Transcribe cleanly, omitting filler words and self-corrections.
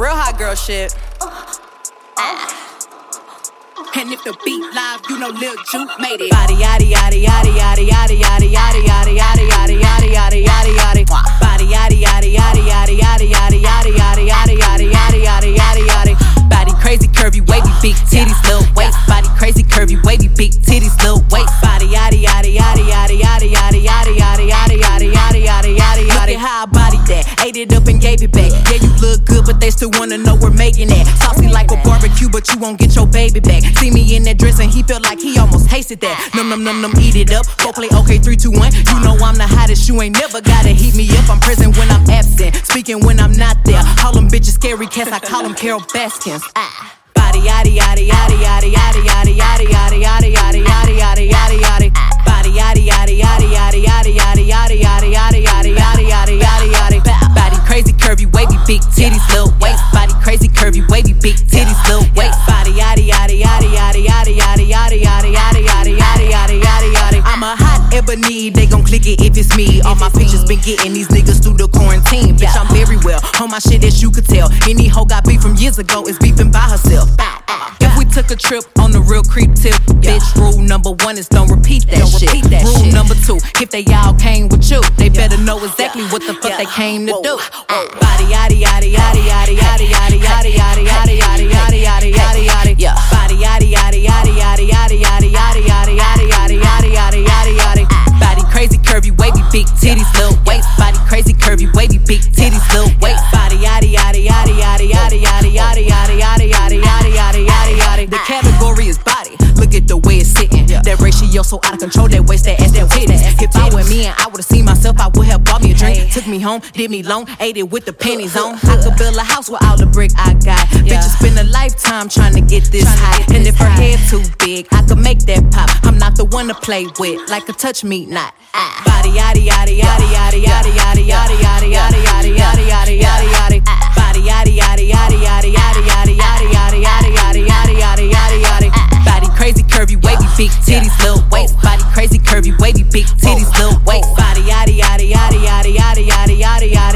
Real hot girl shit. And if the beat live, you know Lil Juke made it. Body yaddy yaddy yaddy yaddy yaddy yaddy yaddy yaddy yaddy yaddy yaddy yaddy yaddy yaddy. Body yaddy yaddy yaddy yaddy yaddy yaddy yaddy yaddy yaddy yaddy yaddy yaddy yaddy yaddy. Body crazy curvy wavy big titties little waist. Body crazy curvy wavy big titties little waist. Body yaddy yaddy yaddy yaddy yaddy yaddy yaddy yaddy yaddy yaddy yaddy yaddy yaddy. Look at how I bodied that, ate it up and gave it back. Yeah, you look good, but they still wanna know we're making that. Saucy like a barbecue, but you won't get your baby back. See me in that dress and he felt like he almost tasted that. Num num num num, eat it up. Go play okay, 3, 2, 1. You know I'm the hottest, you ain't never gotta heat me up. I'm present when I'm absent, speaking when I'm not there. Call them bitches scary cats, I call them Carol Baskins. Body yaddy yaddy yaddy yaddy yaddy yaddy yaddy yaddy yaddy yaddy yaddy yaddy yaddy yaddy. Body yaddy yaddy yaddy yaddy yaddy yaddy yaddy yaddy yaddy yaddy yaddy yaddy yaddy yaddy. Body crazy curvy wavy big titties little waist. Body crazy curvy wavy big titties little waist. Body yaddy yaddy yaddy yaddy yaddy yaddy yaddy yaddy yaddy yaddy yaddy yaddy yaddy yaddy. I'm a hot ebony, they gon' click it if it's me. All my pictures been getting these niggas through the quarantine. Bitch, I'm very well on my shit as you could tell. Any hoe got beef from years ago is beefing by herself. If we took a trip on the real creep tip, bitch, rule number 1 is don't repeat that shit. Rule number 2, if they all came with you, they better know exactly what the fuck they came to do. Body yaddy yaddy yaddy yaddy yaddy yaddy yaddy yaddy yaddy yaddy yaddy yaddy yaddy yaddy. Body yaddy yaddy yaddy yaddy yaddy yaddy yaddy yaddy yaddy yaddy yaddy yaddy yaddy yaddy. Body crazy curvy wavy big titties little waist. Body crazy curvy wavy big titties little waist. Body yaddy yaddy yaddy yaddy yaddy yaddy yaddy yaddy yaddy yaddy yaddy yaddy yaddy yaddy. The category is body. Look at the way it's sitting. That ratio so out of control. That waist, that ass, that titties. If I were me and I would've seen myself, I would have bought me a drink. Took me home, did me long, ate it with the pennies on. I could build a house with all the brick I got. Bitches spend a lifetime trying to get this high. And if her head too big, I could make that pop. I'm not the one to play with, like a touch me not. Body yaddy yaddy yaddy yaddy yaddy yaddy yaddy yaddy yaddy yaddy yaddy yaddy yaddy yaddy. Body yaddy yaddy yaddy yaddy yaddy yaddy yaddy yaddy yaddy yaddy yaddy yaddy yaddy yaddy. Body crazy curvy wavy big titties little waist. Body crazy curvy wavy big titties little waist. Body yaddy yaddy yaddy yaddy yaddy yaddy yaddy yaddy.